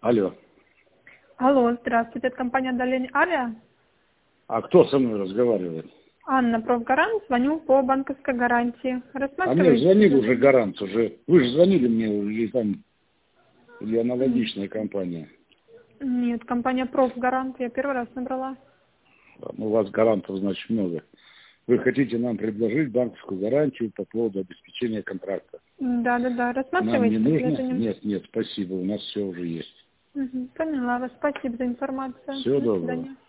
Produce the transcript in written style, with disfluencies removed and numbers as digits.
Алло. Алло, здравствуйте, это компания «Долинь Авиа». А кто со мной разговаривает? Анна, профгарант, звоню по банковской гарантии. А мне звонили уже гарант уже. Вы же звонили мне или там, или аналогичная компания? Нет, компания профгарант, я первый раз набрала. У вас гарантов, значит, много. Вы хотите нам предложить банковскую гарантию по поводу обеспечения контракта? Да, Нам рассматривайте не нужно? предложение. Нет, спасибо, у нас все уже есть. Поняла вас, спасибо за информацию. Всего До доброго. свидания.